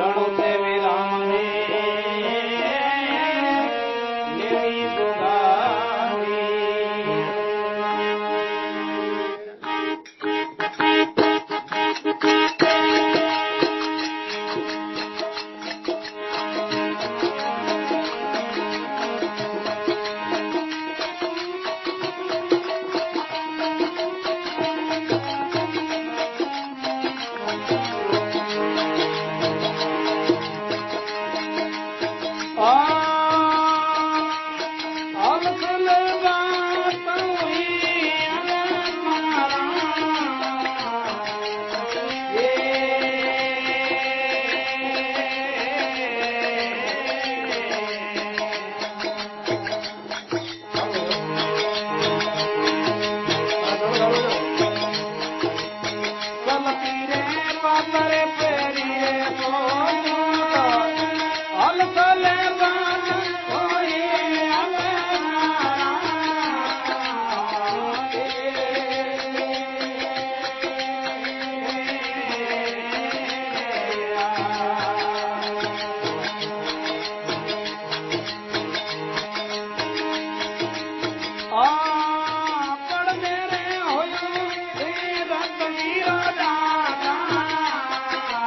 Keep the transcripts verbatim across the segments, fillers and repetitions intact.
आ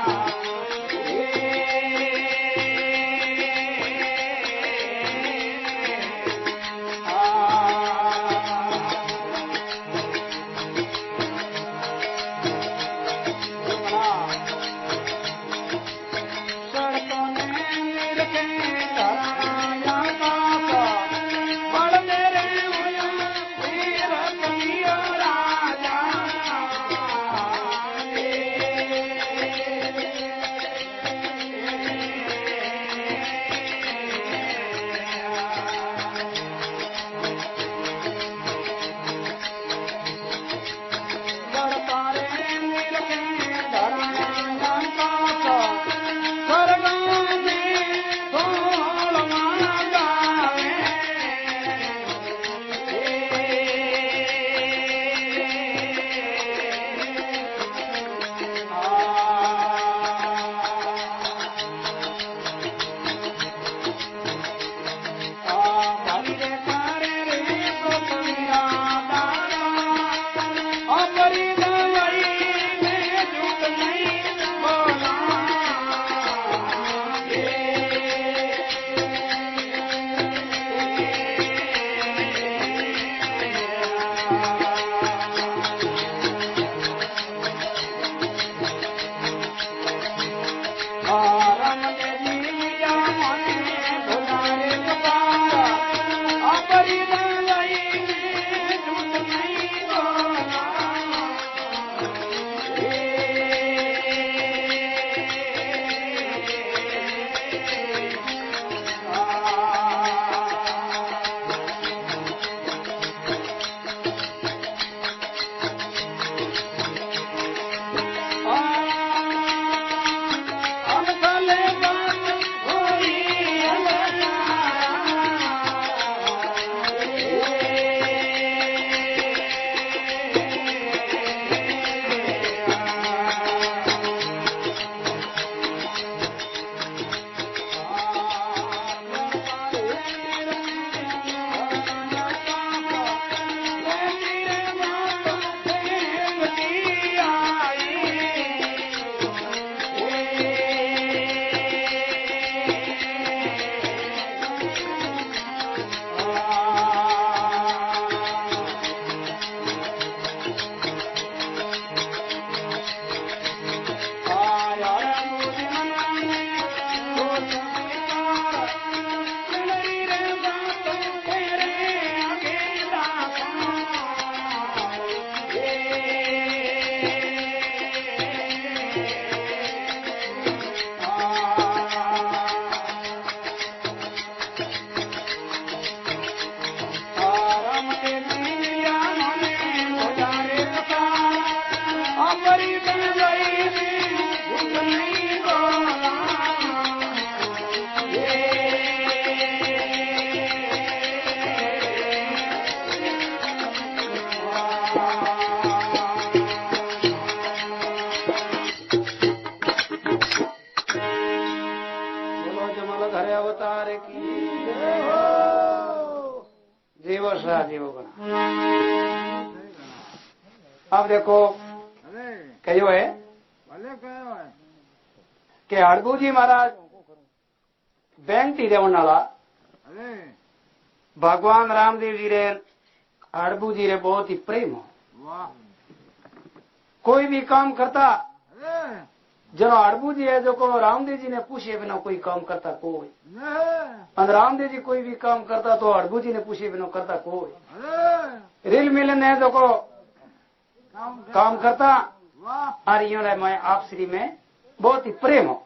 अवतार की जीवो सा जीवो गणा। अब देखो कहो है कि हड़बू जी महाराज बैंक थी रेवन वाला भगवान रामदेव जी रे हड़बू जी रे बहुत ही प्रेम हो। कोई भी काम करता जनो हड़बू जी है जो को रामदेव जी ने पूछे बिना कोई काम करता कोई, और रामदेव जी कोई भी काम करता तो हड़बू जी ने पूछे बिना करता कोई। रिल मिलन है जो को काम करता और यूं मैं आप श्री में बहुत ही प्रेम हो।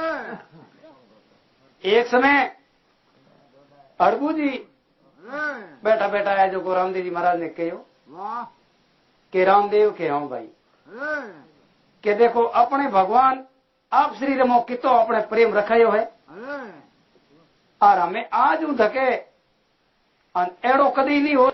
एक समय हड़बू जी बैठा बैठा है जो को रामदेव जी महाराज ने कहो कि रामदेव के हाँ भाई कि देखो अपने भगवान आप श्री रमो कितो अपने प्रेम रखायो है और हमें आज ऊ धके एड़ो कदी नहीं हो।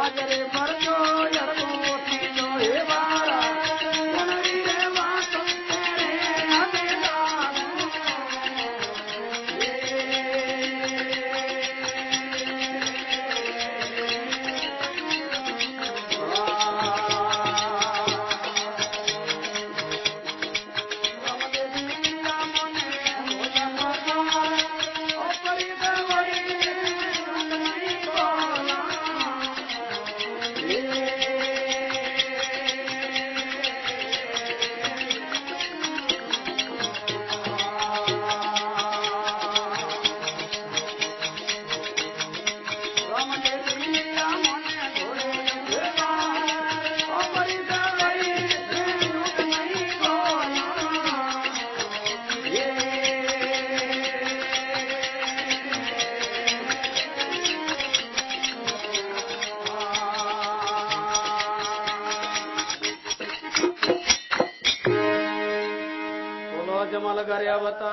जमा लगा रहा बता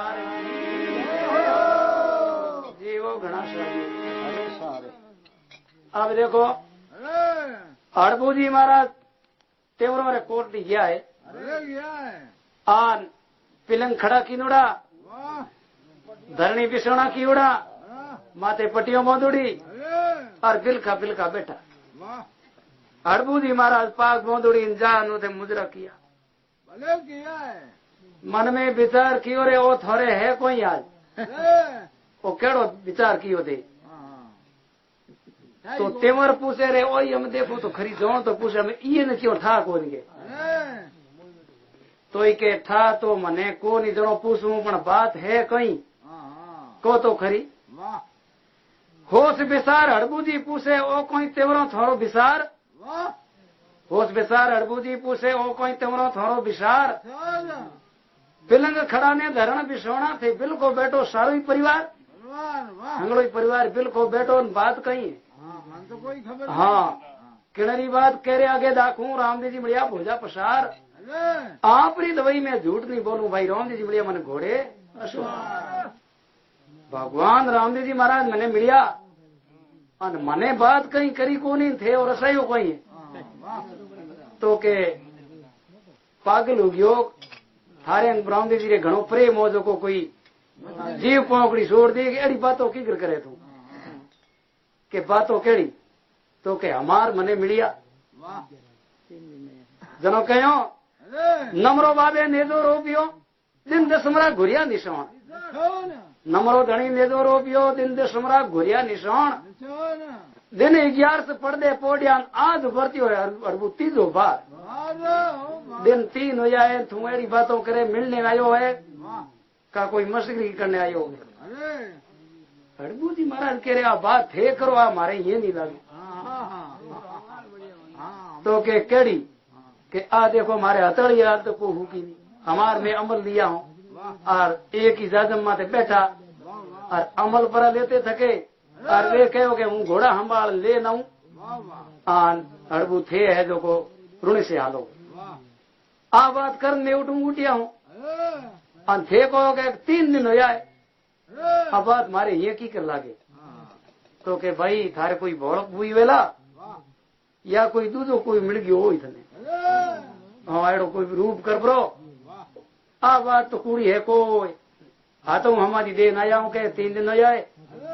जी वो घना सारे। अब देखो हड़बू जी महाराज तेवर मारे कोट गया है आन पिलंग खड़ा की नोड़ा धरणी बिसोना की उड़ा माथे पटियों मोदुड़ी और बिलखा बिलखा बैठा हड़बू जी महाराज पाक मोदुड़ी इंजान थे मुजरा किया मन में विचार कियो रे ओ थोड़े है कोई आज ओ केड़ो विचार कियो दे तो तेवर पूछे रे ओ हम देखो तो खरी जोन तो पूछे हमें ये न क्यों ठा कोन के तो के ठा तो मने को नहीं जनो पूछूं पण बात है कई को तो खरी होश विसार हड़बूजी पूछे ओ कोई तेवरो थोड़ो विसार होश विसार हड़बूजी पूछे ओ कोई तेवरो थोड़ो विसार पिलंग खड़ा ने धरण बिछोना थे बिल्को बैठो सारो ही परिवार हंगड़ो ही परिवार बिल्को बैठो बात कही तो कोई खबर हाँ किणरी बात कह रहे आगे दाखू रामदेव जी बढ़िया भोजा पसार आपरी दवाई में झूठ नहीं बोलूं भाई रामदेव जी बढ़िया मन घोड़े भगवान रामदेव जी महाराज मैंने मिलिया और मने बात कहीं करी को नहीं थे और रसाई कोई तो के पागल हो गयो थारे रामदेव जी रे घणो प्रेम हो जो को कोई जीव पोकड़ी छोड़ दे एड़ी बातों की करे तू के बातों केड़ी तो के हमार मने मिलिया जनो कहो नमरो बाबे नेजो रोपियो दिन दसमरा घुरिया निशान नमरो धनी नेजो रोपियो दिन दसमरा घुरिया निशान दिन ग्यारह से पढ़ दे पोडियान आज भरती हो अड़बू तीजो बार दिन तीन हो जाए तू एड़ी बातों करे मिलने आयो है का कोई मस्करी करने आयो हड़बू जी महाराज कह रहे आ बात थे करो आ मारे ये नहीं लगे तो के केड़ी के आ देखो मारे हथड़ी यार तो को हुकी नहीं हमार में अमल लिया हूँ और एक ही जाजम माथे बैठा और अमल पर लेते थके और वे कहो के हूँ घोड़ा संभाल ले न हड़बू थे है जो को ऋण से हालो आ बात कर मैं उठू उठिया हूँ और थे कहो के तीन दिन हो जाए अब बात मारे ये की कर लागे तो के भाई थारे कोई भोड़क हुई वेला या कोई दूधो कोई मिल गयो हो इतने हाँ एडो कोई रूप कर बरो आ बात तो कुड़ी है कोई हाँ तो हमारी दे ना जाऊं के तीन दिन हो जाए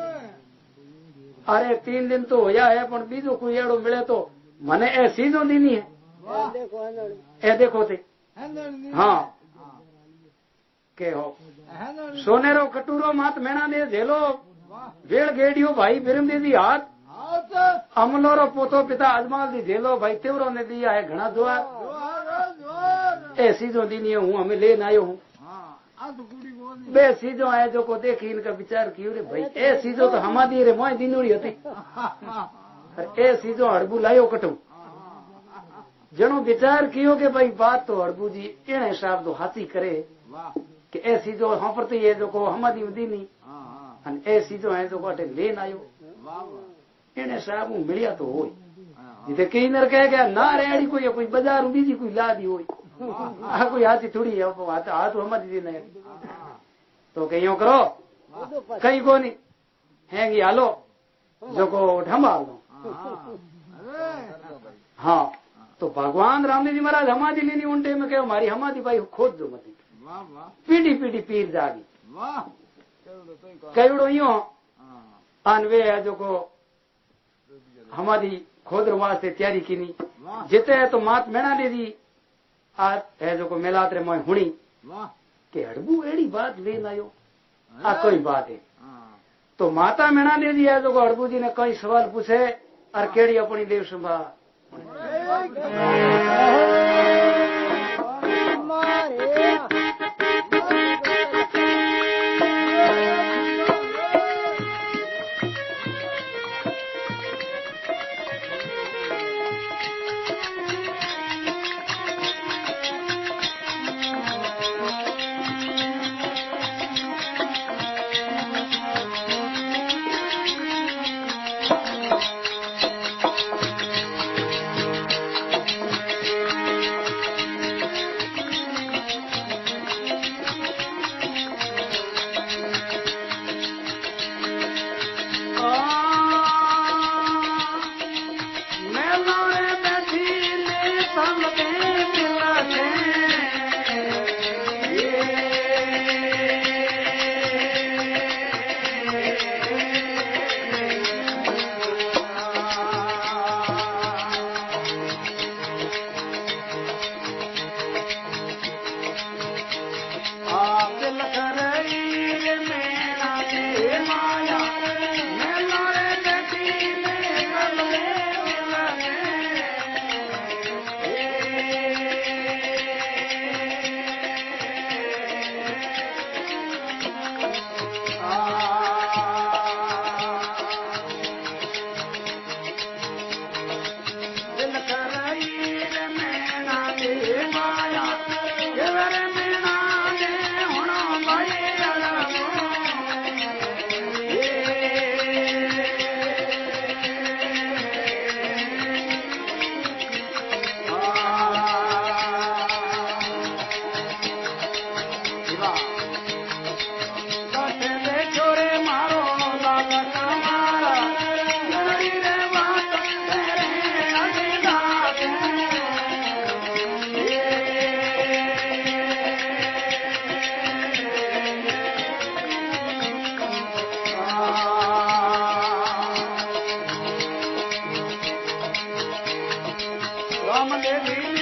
अरे तीन दिन तो हो जाए पर बीजो कोई एडो मिले तो मने ए सीजो दीनी है ए देखो थे हाँ के हो सोनेरो कटूरो मात मेणा दे झेलो वेड़ गेडियो भाई बिरम दे दी हाथ अमलोरो पोतो पिता अजमाल दी झेलो भाई तेवरो ने दिया है घना दुआ ए सीजो दीनी हूँ हमें लेन आयो हूँ बे सीजो आए जो को देखी इनका विचार कियो रे भाई ए सीजो तो हमा दी रे मोय दिनोड़ी हती ए सीजो हड़बू लायो कटू जनो विचार कियो के भाई बात तो हड़बू जी इन हिसाब तो हाथी करे कि ऐसी जो हाँ पर ये जो को हमारी दीनी ऐसी जो है जो को लेन आयो इन्हें साहब मिलिया तो हो जिसे कई नर कह गया ना रेड़ी कोई कोई बाजार बीजी कोई ला दी हो कोई हाथी थोड़ी है हाथ हमारी दी नहीं तो कहीं करो कहीं को नहीं है हालो जो को संभाल दो हाँ तो भगवान रामदेव जी महाराज हमारी लेनी उन टाइम में कहो हमारी हमारी भाई खोद दो मत पीढ़ी पीढ़ी पीर जागी कईड़ो यो अनवे है जो को हमारी खोद वास्ते तैयारी की जिते है तो मात मेना दे दी आ है जो को मेलात रे मोय हुणी के हड़बू एड़ी बात ले आयो आ कोई बात है तो माता मेना दे दी है जो को हड़बू जी ने कई सवाल पूछे और केड़ी अपनी देव संभा राम ने